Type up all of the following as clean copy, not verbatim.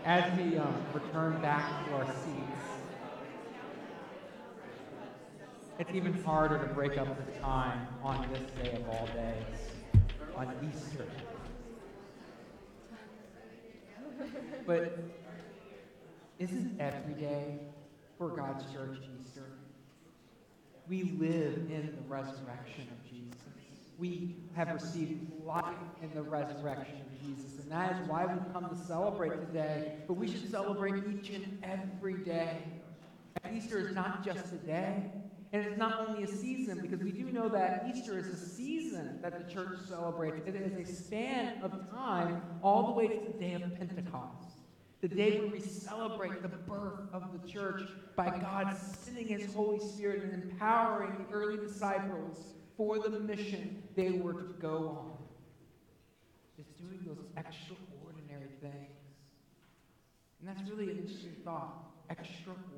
As we return back to our seats, it's even harder to break up the time on this day of all days, on Easter. But isn't every day for God's church Easter? We live in the resurrection of Jesus. We have received life in the resurrection of Jesus, and that is why we come to celebrate today. But we should celebrate each and every day. And Easter is not just a day, and it's not only a season, because we do know that Easter is a season that the church celebrates. It is a span of time all the way to the day of Pentecost, the day where we celebrate the birth of the church by God sending His Holy Spirit and empowering the early disciples for the mission they were to go on. Just doing those extraordinary things. And that's really an interesting thought. Extraordinary.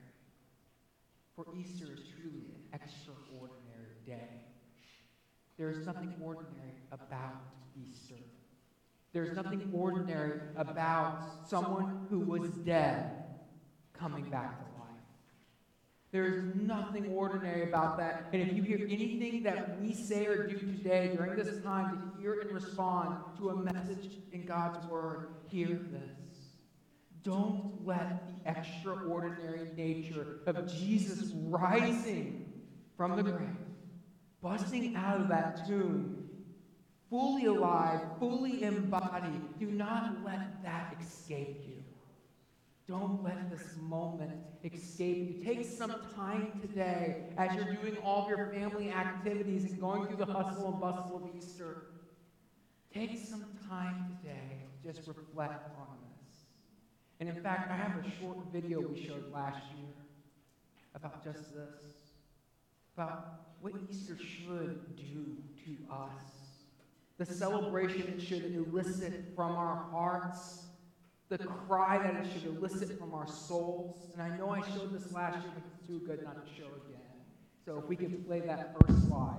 For Easter is truly an extraordinary day. There is nothing ordinary about Easter. There's nothing ordinary about someone who was dead coming back to life. There's nothing ordinary about that. And if you hear anything that we say or do today during this time to hear and respond to a message in God's Word, hear this. Don't let the extraordinary nature of Jesus rising from the grave, busting out of that tomb, fully alive, fully embodied, do not let that escape you. Don't let this moment escape you. Take some time today as you're doing all of your family activities and going through the hustle and bustle of Easter. Take some time today to just reflect on this. And in fact, I have a short video we showed last year about just this, about what Easter should do to us. The celebration it should elicit from our hearts, the cry that it should elicit from our souls. And I know I showed this last year, but it's too good not to show again. So if we could play that first slide.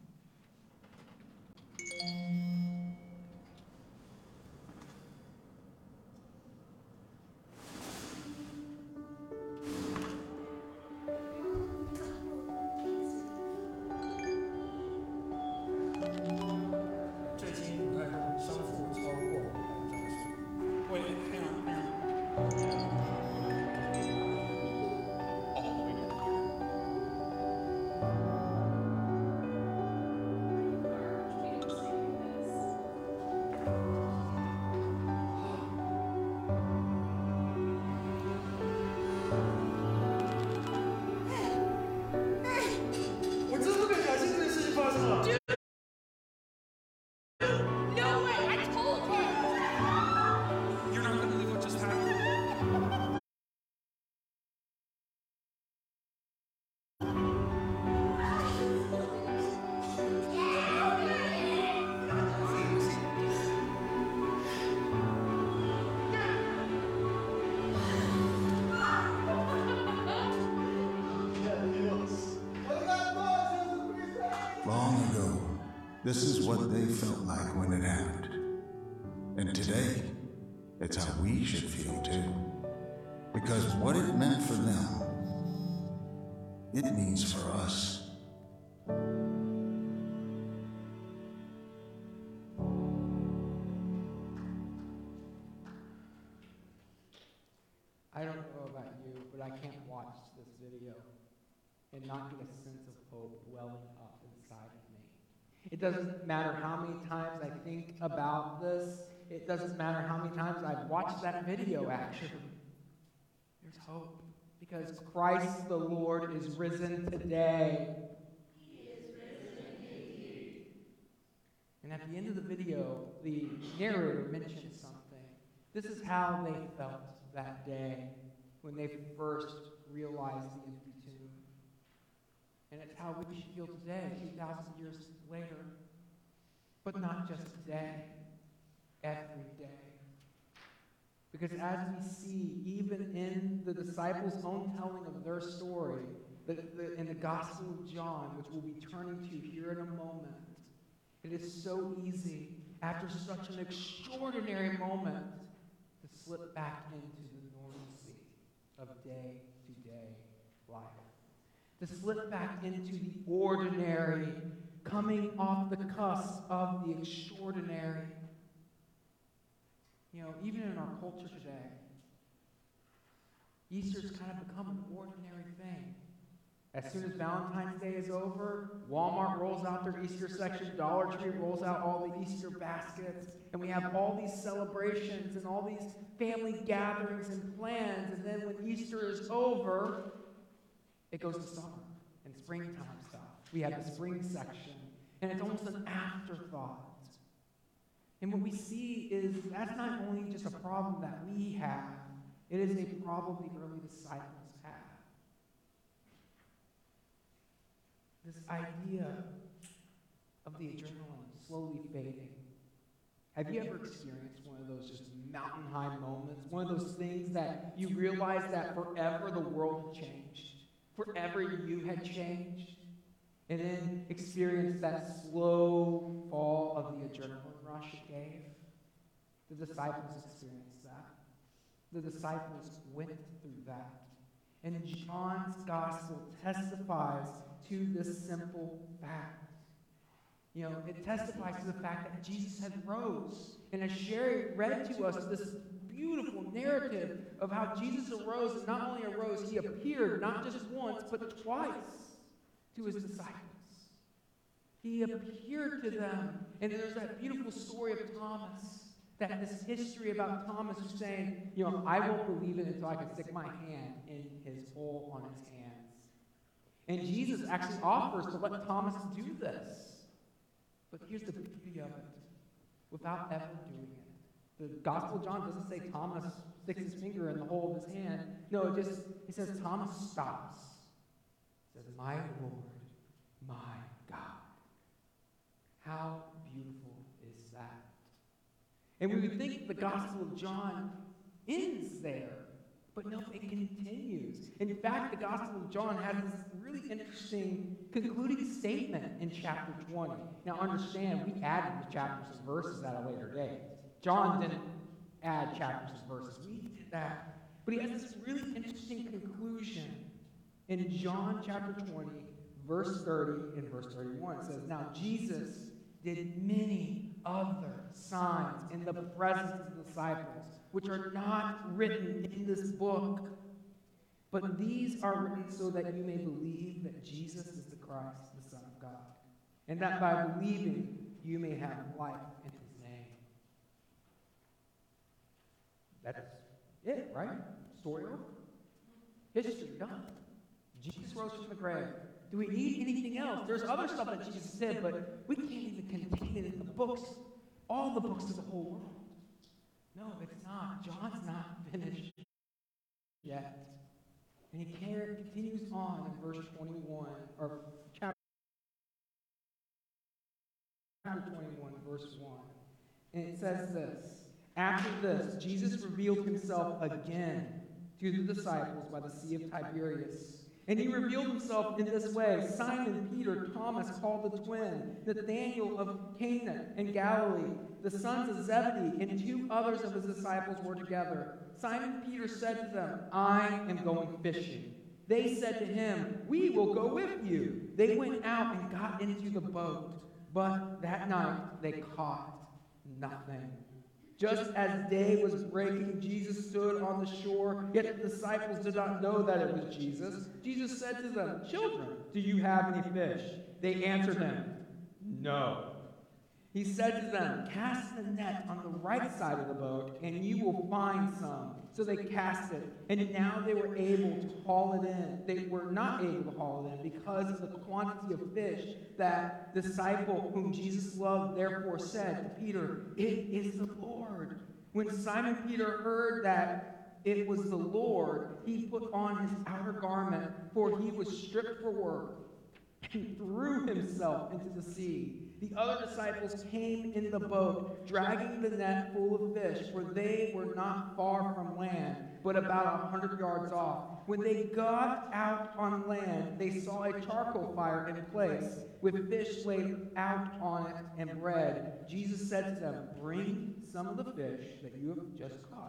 Long ago, this is what they felt like when it happened. And today, it's how we should feel too. Because what it meant for them, it means for us. I don't know about you, but I can't watch this video and not get a sense of hope welling up inside of me. It doesn't matter how many times I think about this. It doesn't matter how many times I've watched that video, actually. There's hope. Because Christ the Lord is risen today. He is risen indeed. And at the end of the video, the narrator mentions something. This is how they felt that day when they first realized the empty tomb. And it's how we should feel today, 2,000 years later. But not just today, every day. Because as we see, even in the disciples' own telling of their story, in the Gospel of John, which we'll be turning to here in a moment, it is so easy, after such an extraordinary moment, to slip back into the normalcy of day-to-day life. To slip back into the ordinary, coming off the cusp of the extraordinary. You know, even in our culture today, Easter's kind of become an ordinary thing. As soon as Valentine's Day is over, Walmart rolls out their Easter section, Dollar Tree rolls out all the Easter baskets, and we have all these celebrations and all these family gatherings and plans, and then when Easter is over, it goes to summer and springtime stuff. We have the spring section, and it's almost an afterthought. And what we see is that's not only just a problem that we have, it is a problem the early disciples had. This idea of the adrenaline slowly fading. Have you ever experienced one of those just mountain high moments? One of those things that you realize that forever the world had changed. Forever you had changed. And then experience that slow fall of the adrenaline rush it gave. The disciples experienced that. The disciples went through that. And John's gospel testifies to this simple fact. You know, it testifies to the fact that Jesus had rose. And as Sherry read to us this beautiful narrative of how Jesus arose, and not only arose, he appeared not just once, but twice to his disciples. He appeared to them. And there's that beautiful story of Thomas, that this history about Thomas who's saying, you know, I won't believe it until I can stick my hand in his hole on his hands. And Jesus actually offers to let Thomas do this. But here's the beauty of it. Without ever doing it. The Gospel of John doesn't say Thomas sticks his finger in the hole of his hand. No, it says Thomas stops. It says, my Lord, my God. How beautiful is that? And we would think the Gospel of John ends there. But no, it continues. In fact, the Gospel of John has this really interesting concluding statement in chapter 20. Now understand, we added the chapters and verses at a later date. John didn't add chapters and verses. We did that. But he has this really interesting conclusion in John chapter 20, verse 30 and verse 31. It says, now Jesus did many other signs in the presence of the disciples, which are not written in this book. But these are written so that you may believe that Jesus is the Christ, the Son of God, and that by believing you may have life in his name. That's it, right? Story over. History done. Jesus rose from the grave. Do we need anything else? There's other stuff that Jesus did, but we can't even contain it in the books, all the books of the whole world. No, it's not. John's not finished yet. And he continues on in verse 21, or chapter 21, verse 1. And it says this, after this, Jesus revealed himself again to the disciples by the Sea of Tiberias. And he revealed himself in this way. Simon Peter, Thomas called the twin, Nathanael of Cana in Galilee, the sons of Zebedee, and two others of his disciples were together. Simon Peter said to them, I am going fishing. They said to him, we will go with you. They went out and got into the boat, but that night they caught nothing. Just as day was breaking, Jesus stood on the shore, yet the disciples did not know that it was Jesus. Jesus said to them, children, do you have any fish? They answered him, no. He said to them, cast the net on the right side of the boat, and you will find some. So they cast it, and now they were able to haul it in. They were not able to haul it in because of the quantity of fish. That disciple whom Jesus loved therefore said to Peter, it is the Lord. When Simon Peter heard that it was the Lord, he put on his outer garment, for he was stripped for work, and threw himself into the sea. The other disciples came in the boat, dragging the net full of fish, for they were not far from land, but about 100 yards off. When they got out on land, they saw a charcoal fire in place, with fish laid out on it and bread. Jesus said to them, bring some of the fish that you have just caught.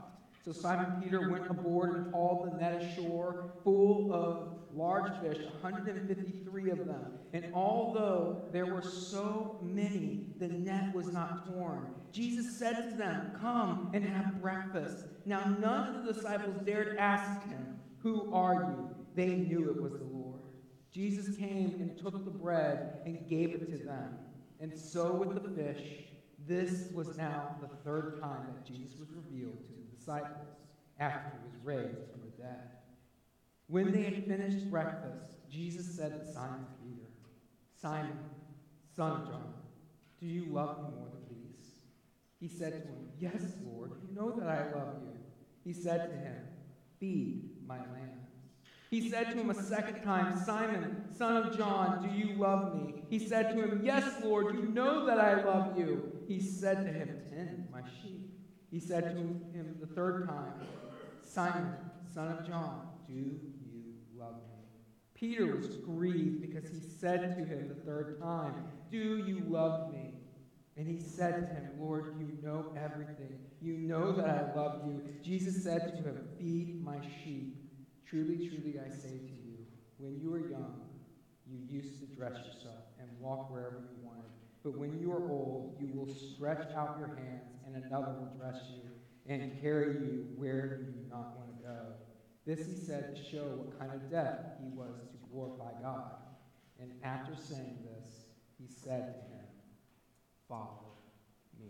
So Simon Peter went aboard and hauled the net ashore, full of large fish, 153 of them. And although there were so many, the net was not torn. Jesus said to them, "Come and have breakfast." Now none of the disciples dared ask him, "Who are you?" They knew it was the Lord. Jesus came and took the bread and gave it to them. And so with the fish. This was now the third time that Jesus was revealed to the disciples after he was raised from the dead. When they had finished breakfast, Jesus said to Simon Peter, "Simon, son of John, do you love me more than these?" He said to him, "Yes, Lord, you know that I love you." He said to him, "Feed my lambs." He said to him a second time, "Simon, son of John, do you love me?" He said to him, "Yes, Lord, you know that I love you." He said to him, "Tend my sheep." He said to him the third time, "Simon, son of John, do you love me?" Peter was grieved because he said to him the third time, "Do you love me?" And he said to him, "Lord, you know everything. You know that I love you." Jesus said to him, "Feed my sheep. Truly, truly, I say to you, when you were young, you used to dress yourself and walk wherever you wanted. But when you are old, you will stretch out your hands, and another will dress you and carry you where you do not want to go." This he said to show what kind of death he was to glorify God. And after saying this, he said to him, "Follow me."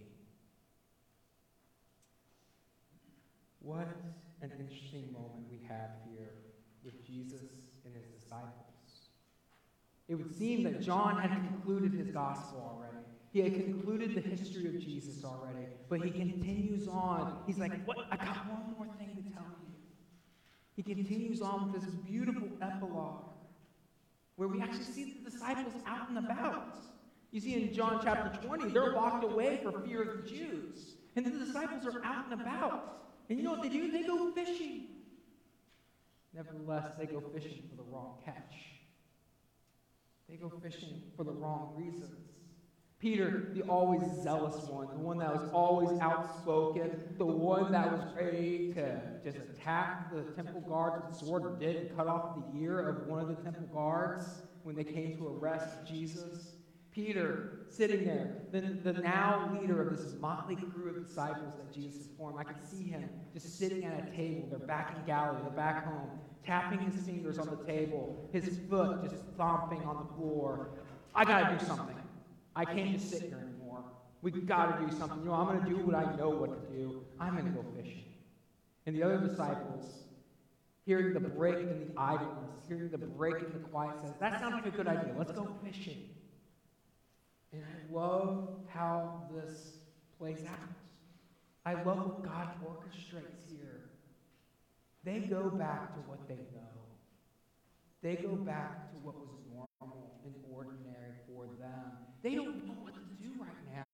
What an interesting moment we have here with Jesus and his disciples. It would seem that John had concluded his gospel already. He had concluded the history of Jesus already. But he continues on. He's like, "What? I got one more thing to tell you." He continues on with this beautiful epilogue where we actually see the disciples out and about. You see in John chapter 20, they're locked away for fear of the Jews. And the disciples are out and about. And you know what they do? They go fishing. Nevertheless, they go fishing for the wrong catch. They go fishing for the wrong reasons. Peter, the always zealous one, the one that was always outspoken, the one that was ready to just attack the temple guards with the sword, and did cut off the ear of one of the temple guards when they came to arrest Jesus. Peter, sitting there, the now leader of this motley crew of disciples that Jesus had formed. I can see him just sitting at a table. They're back in Galilee. They're back home, tapping his fingers on the table, his foot just stomping on the floor. "I got to do something. I can't just sit here anymore. We've got to do something. You know, I'm going to do what I know what to do. I'm going to go fishing." And the other disciples, hearing the break in the idleness, hearing the break in the quiet, says, "That sounds like a good idea. Let's go fishing." And I love how this plays out. I love what God orchestrates here. They go back to what they know. They go back to what was normal and ordinary for them. They don't know what to do right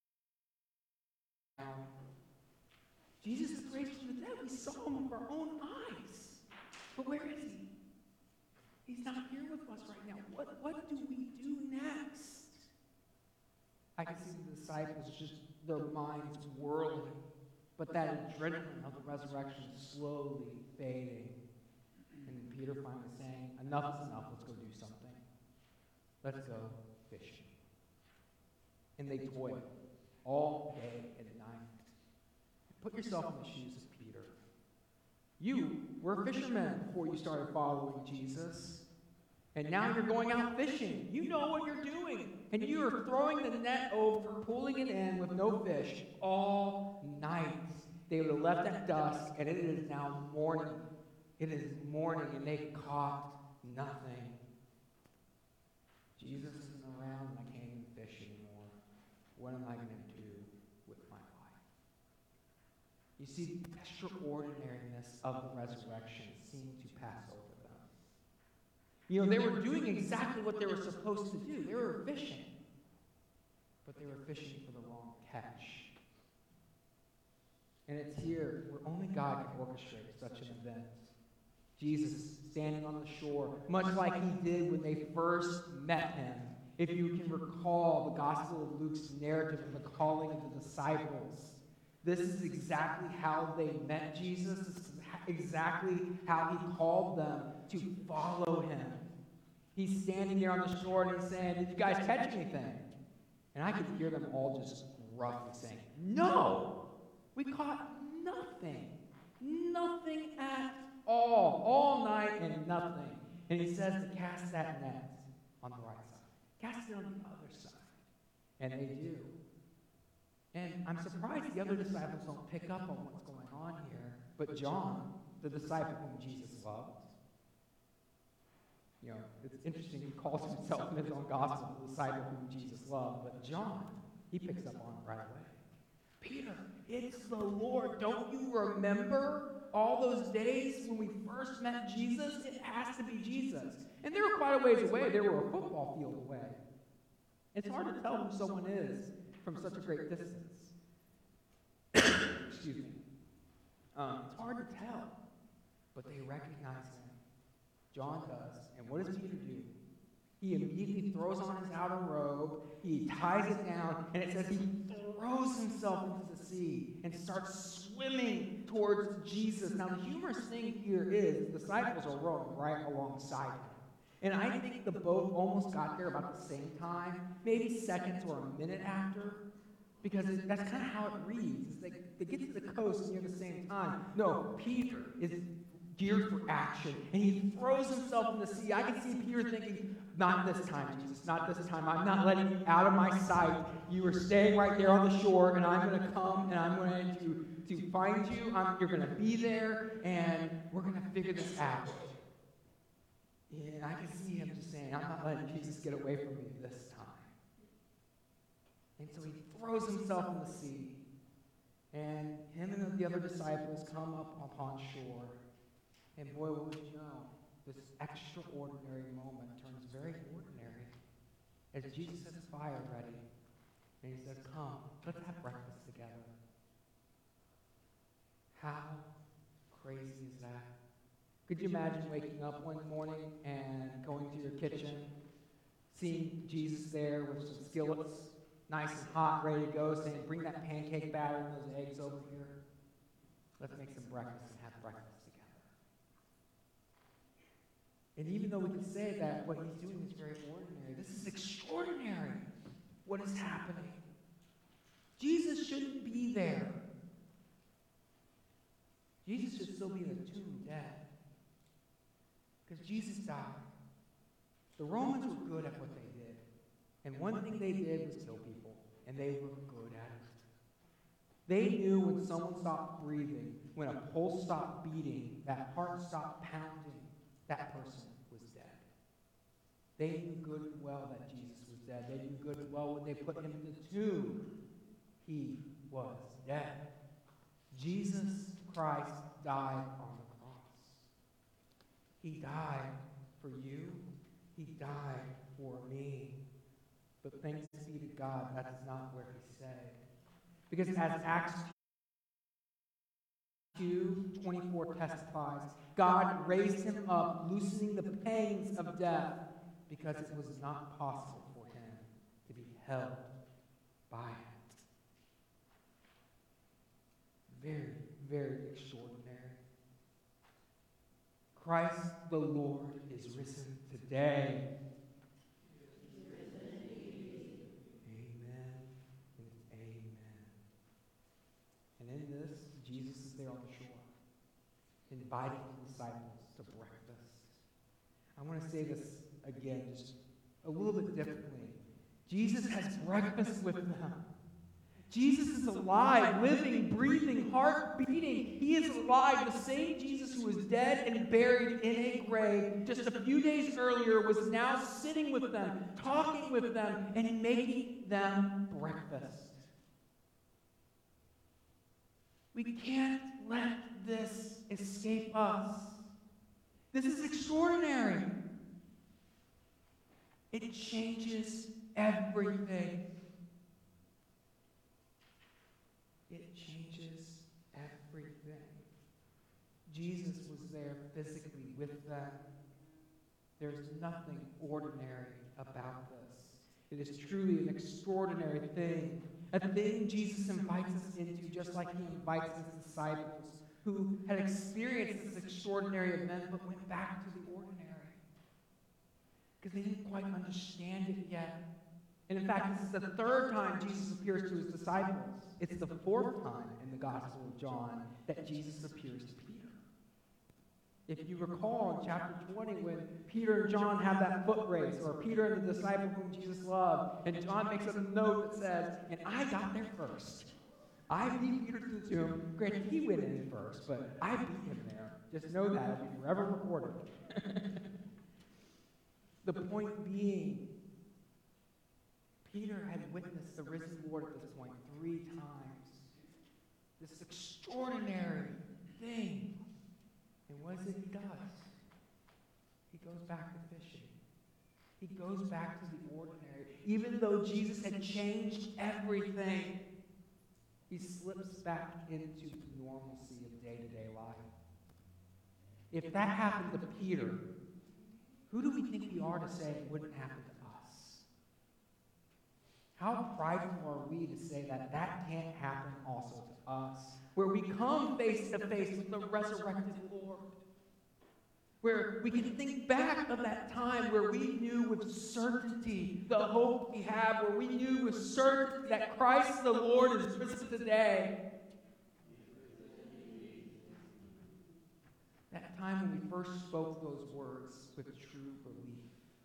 now. Jesus is raised from the dead. We saw him with our own eyes. But where is he? He's not here with us right now. What do we do next? I can see the disciples just, their minds whirling, but that adrenaline of the resurrection slowly fading. And Peter finally saying, "Enough is enough, let's go do something. Let's go fishing." And they toil all day and night. Put yourself in the shoes of Peter. You were a fisherman before you started following Jesus. And now you're going out fishing. You know what you're doing. And you are throwing the net over, pulling it in with no fish all night. They would have left at dusk, and it is now morning. It is morning, and they caught nothing. Jesus isn't around, and I can't even fish anymore. What am I going to do with my life? You see, the extraordinariness of the resurrection seemed to pass over. You know, they were doing exactly what they were supposed to do. They were fishing. But they were fishing for the wrong catch. And it's here where only God can orchestrate such an event. Jesus standing on the shore, much like he did when they first met him. If you can recall the Gospel of Luke's narrative of the calling of the disciples, This is exactly how they met Jesus. This is exactly how he called them to follow him. He's standing there on the shore and he's saying, "Did you guys catch anything?" And I could hear them all just roughly saying, "No, we caught nothing. Nothing at all night and nothing." And he says to cast that net on the right side. Cast it on the other side. And they do. And I'm surprised the other disciples don't pick up on what's going on here. But John, the disciple whom Jesus loved, it's interesting, he calls himself in his own gospel the disciple whom Jesus loved. But John, he picks up on it right away. "Peter, it's the Lord. Don't you remember all those days when we first met Jesus? It has to be Jesus." And they were quite a ways away. They were a football field away. It's hard to tell who someone is from such a great distance. Excuse me. It's hard to tell, but they recognize him. John does. And what does Peter do? He immediately throws on his outer robe, he ties it down, and it says he throws himself into the sea and starts swimming towards Jesus. Now, the humorous thing here is the disciples are rowing right alongside him. And I think the boat almost got there about the same time, maybe seconds or a minute after, because that's kind of how it reads. It's like they get to the coast near the same time. No, Peter is geared for action, and he throws himself in the sea. I can see Peter thinking, "Not this time, Jesus, not this time. I'm not letting you out of my sight. You are staying right there on the shore, and I'm going to come, and I'm going to find you. You're going to be there, and we're going to figure this out." And I can see him just saying, "I'm not letting Jesus get away from me this time." And so he throws himself in the sea, and him and the other disciples come up upon shore. And boy, what would you know, this extraordinary moment turns very ordinary as Jesus has fire ready. And he says, "Come, let's have breakfast together." How crazy is that? Could you imagine waking up one morning and going to your kitchen, seeing Jesus there with some skillets, nice and hot, ready to go, saying, "Bring that pancake batter and those eggs over here. Let's make some breakfast and have breakfast together." And even though we can say that what he's doing is very ordinary, this is extraordinary, what is happening. Jesus shouldn't be there. Jesus should still be in the tomb dead. Because Jesus died. The Romans were good at what they did. And one thing they did was kill people. And they were good at it. They knew when someone stopped breathing, when a pulse stopped beating, that heart stopped pounding, that person was dead. They knew good and well that Jesus was dead. They knew good and well when they put him in the tomb, he was dead. Jesus Christ died on the cross. He died for you. He died for me. But thanks be to God, that is not where he stayed. Because as Acts 2:24 testifies, God raised him up, loosening the pangs of death, because it was not possible for him to be held by it. Very, very extraordinary. Christ the Lord is risen today. Amen and amen. And in this, Jesus is there on the shore, inviting the disciples to breakfast. I want to say this again, just a little bit differently. Jesus has breakfast with them. Jesus is alive, living, breathing, heart beating. He is alive. The same Jesus who was dead and buried in a grave just a few days earlier was now sitting with them, talking with them, and making them breakfast. We can't let this escape us. This is extraordinary. It changes everything. It changes everything. Jesus was there physically with them. There's nothing ordinary about this. It is truly an extraordinary thing. A thing Jesus invites us into, just like he invites his disciples who had experienced this extraordinary event but went back to the ordinary. Because they didn't quite understand it yet. And in fact, this is the third time Jesus appears to his disciples. It's the fourth time in the Gospel of John that Jesus appears to Peter. If you recall in chapter 20, when Peter and John have that foot race, or Peter and the disciple whom Jesus loved, and John makes a note that says, and I got there first. I beat Peter to the tomb. Granted, he went in first, but I beat him there. Just know that. It'll be forever recorded. The point being, Peter had witnessed the risen Lord at this point 3 times. This extraordinary thing. And what is it he does? He goes back to fishing. He goes back to the ordinary. Even though Jesus had changed everything, he slips back into the normalcy of day-to-day life. If that happened to Peter, who do we think we are to say it wouldn't happen to us? How prideful are we to say that that can't happen also to us? Where we come face to face with the resurrected Lord. Where we can think back of that time where we knew with certainty the hope we have, where we knew with certainty that Christ the Lord is risen today. That time when we first spoke those words with true belief.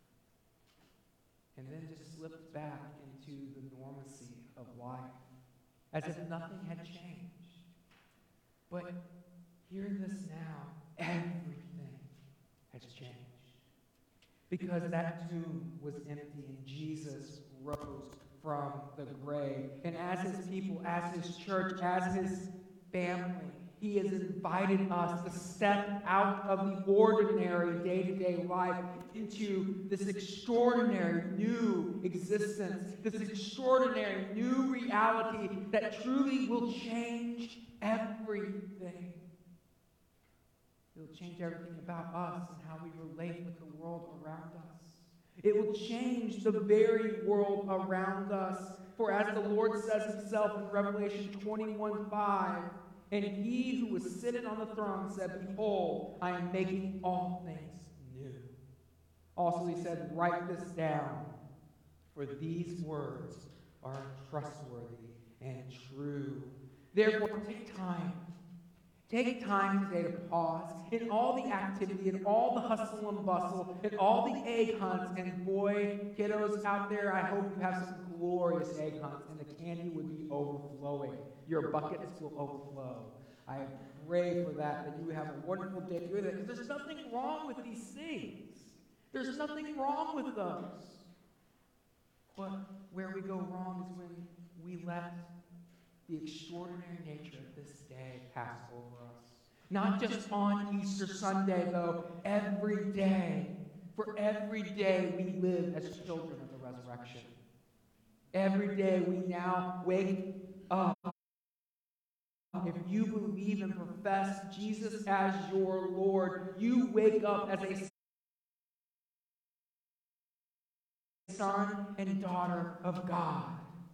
And then just slipped back into the normacy of life, as if nothing had changed. But hear this now, everything has changed. Because that tomb was empty and Jesus rose from the grave. And as his people, as his church, as his family, he has invited us to step out of the ordinary day-to-day life into this extraordinary new existence, this extraordinary new reality that truly will change everything. It will change everything about us and how we relate with the world around us. It will change the very world around us. For as the Lord says himself in Revelation 21:5, and he who was sitting on the throne said, behold, I am making all things new. Also he said, write this down, for these words are trustworthy and true. Therefore, take time. Take time today to pause in all the activity, in all the hustle and bustle, in all the egg hunts. And boy, kiddos out there, I hope you have some glorious egg hunts, and the candy would be overflowing. Your buckets will overflow. I pray for that you have a wonderful day doing that, because there's nothing wrong with these things. There's nothing wrong with those. But where we go wrong is when we let the extraordinary nature of this day pass over us. Not just on Easter Sunday, though, every day. For every day we live as children of the resurrection. Every day we now wake up. If you believe and profess Jesus as your Lord, you wake up as a son and daughter of God.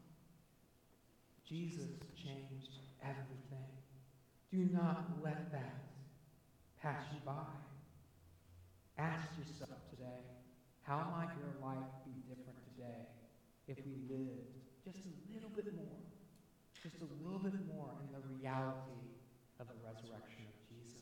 Jesus changed everything. Do not let that pass you by. Ask yourself today, how might your life be different today if we lived just a little bit more, just a little bit more in the reality of the resurrection of Jesus?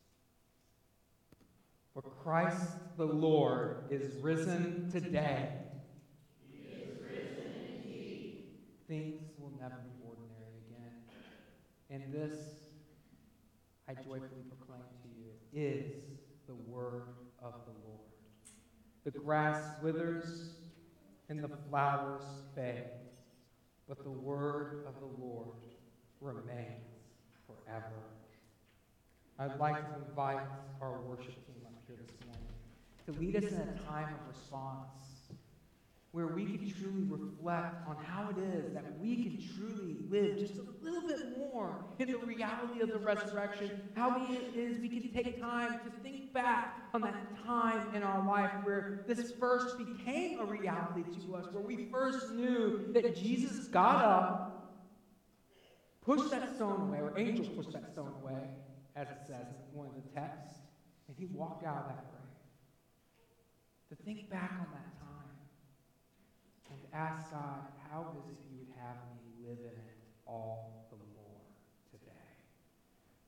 For Christ the Lord is risen today. He is risen indeed. Things will never be ordinary again. And this, I joyfully proclaim to you, is the word of the Lord. The grass withers and the flowers fade, but the word of the Lord remains forever. I'd like to invite our worship team up here this morning to lead us in a time of response. where we can truly reflect on how it is that we can truly live just a little bit more in the reality of the resurrection, how it is we can take time to think back on that time in our life where this first became a reality to us, where we first knew that Jesus got up, pushed that stone away, or angels pushed that stone away, as it says in one of the texts, and he walked out of that grave. To think back on that time and ask God, how is it you would have me live in it all the